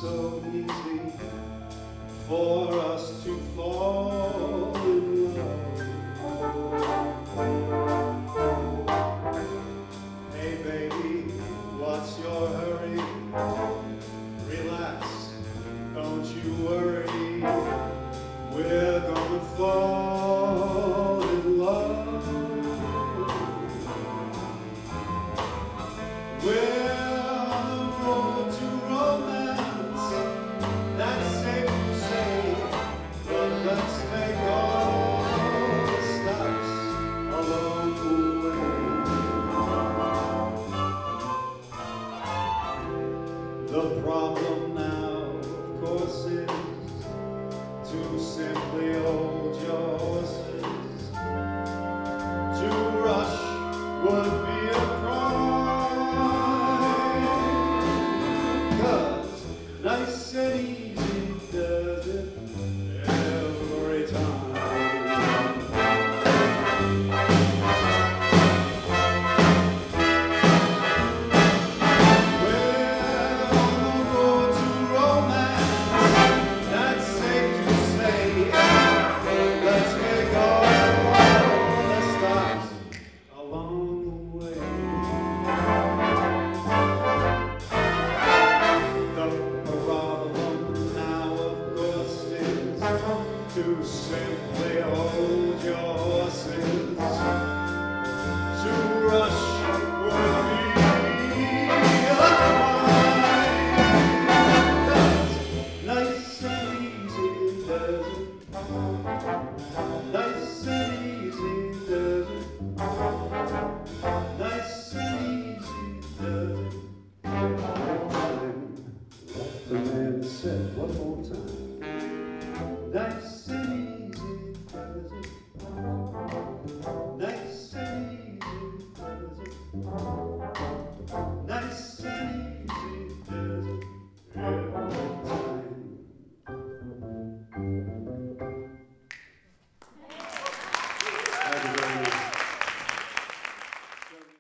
so easy for us to fall in love. Hey baby, what's your hurry? Relax, don't you worry. We're gonna fall in love. We're on the road to romance. That's safe to say, but let's take all the steps along the way. The problem now, of course, is to simply hold your horses. To rush would be a crime, 'cause nice and easy does it every time. We're on the road to romance, that's safe to say. Let's take all the stops along the way. The problem now, of course, is to say